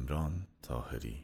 کامران طاهری.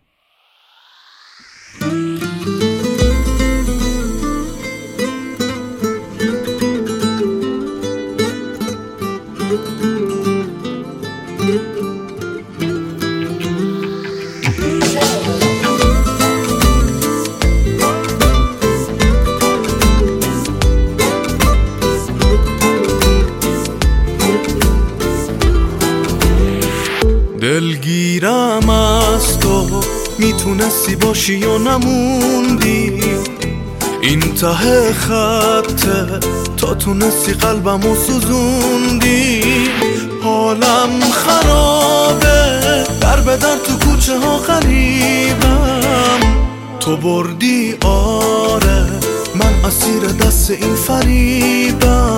دلگیرم از تو، میتونستی باشی یا نموندی این ته خطه، تا تونستی قلبمو سوزوندی. حالم خرابه، در به در تو کوچه ها غریبم، تو بردی آره، من اسیر دست این فریبم.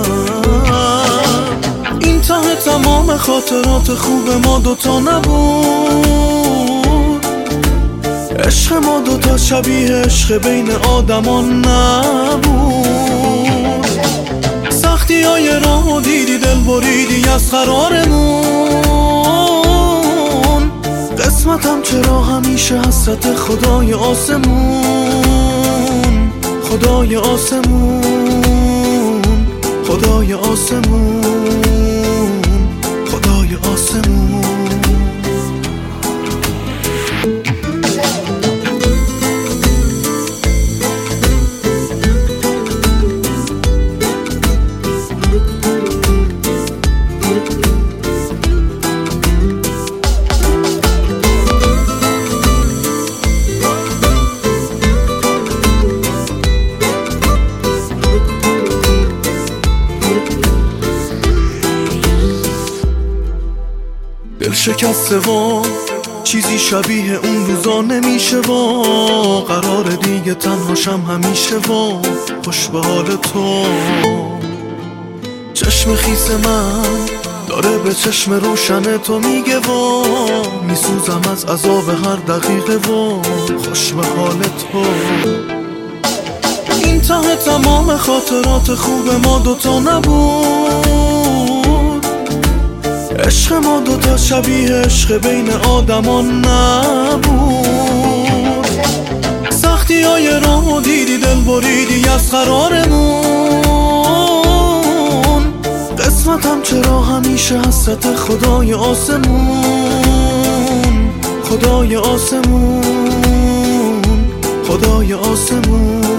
این ته تمام خاطرات خوب ما دوتا نبود، عشق ما دوتا شبیه عشق بین آدمان نبود. سختی های راه دیدی، دل بریدی از قرارمون، قسمتم چرا همیشه حسرت خدای آسمون، خدای آسمون، خدای آسمون، خدای آسمون. دل شکسته و چیزی شبیه اون روزا نمیشه و قرار دیگه تنهاشم همیشه و خوش به حال تو. چشم خیس من داره به چشم روشن تو میگه و میسوزم از عذاب هر دقیقه و خوش به حال تو. این ته تمام خاطرات خوب ما دوتا نبود، عشق ما دوتا شبیه عشق بین آدمان نبود. سختی های راه دیدی، دل بریدی از قرارمون، قسمتم چرا همیشه حسرت خدای آسمون، خدای آسمون، خدای آسمون.